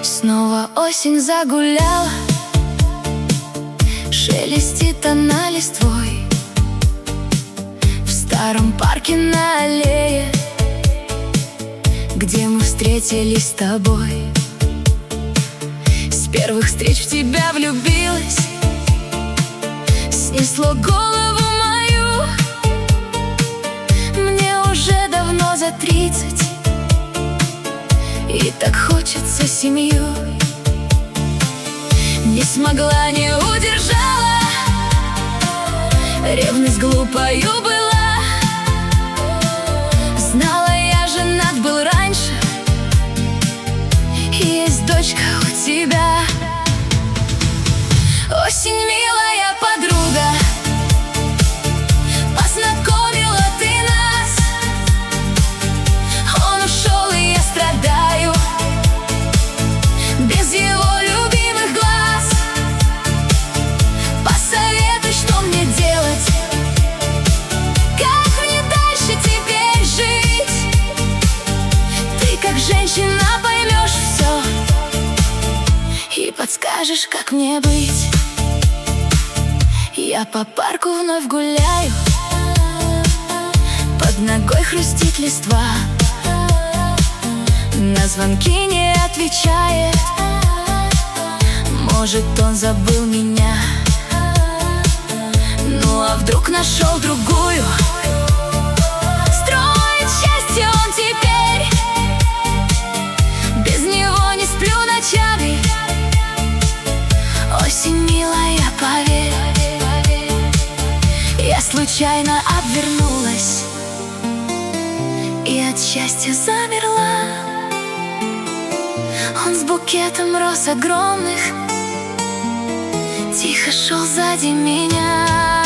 Снова осень загуляла, шелестит она листвой в старом парке на аллее, где мы встретились с тобой. С первых встреч в тебя влюбилась, снесло голову мою. Мне уже давно за 30, и так хочется семью. Не смогла, не удержала, ревность глупою была. Знала, я женат был раньше, и есть дочка у тебя. Осень, милая подруга, познакомила ты нас. Он ушел, и я страдаю без его любимых глаз. Посоветуй, что мне делать, как мне дальше теперь жить. Ты, как женщина, поймешь все и подскажешь, как мне быть. Я по парку вновь гуляю, под ногой хрустит листва. На звонки не отвечает, может, он забыл меня. Ну а вдруг нашел другую? Строит счастье он теперь, без него не сплю ночами. Осень, милая, поверь, я случайно обвернулась и от счастья замерла. Он с букетом роз огромных тихо шел сзади меня.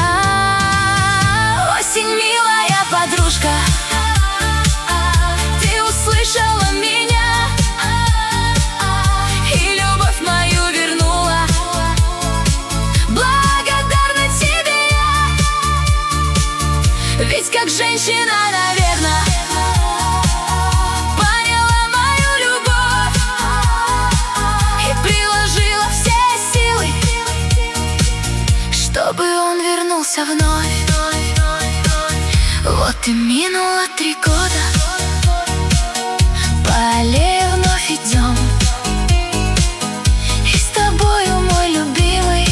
Осень, милая подружка, ты услышала меня и любовь мою вернула. Благодарна тебе я, ведь как женщина, наверное, поняла мою любовь и приложила все силы, чтобы он вернулся вновь. Вот и минуло 3 года, по аллее вновь идем, и с тобою, мой любимый,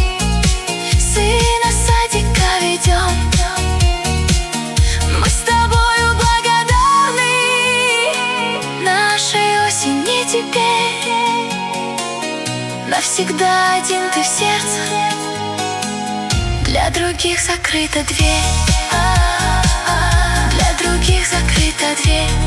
сына садика ведем. Мы с тобою благодарны нашей осени теперь. Навсегда один ты в сердце, для других закрыта дверь. Для других закрыта дверь.